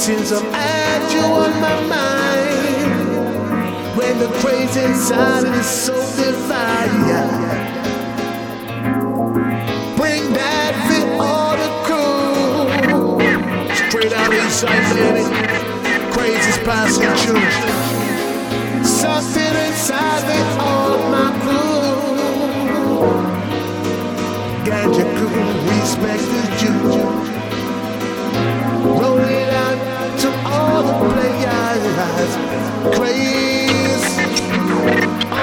since I've had you on my mind. When the crazy inside it is so divine, yeah. Bring that fit all the crew. Straight out inside, baby. Crazy's passing through. Something inside me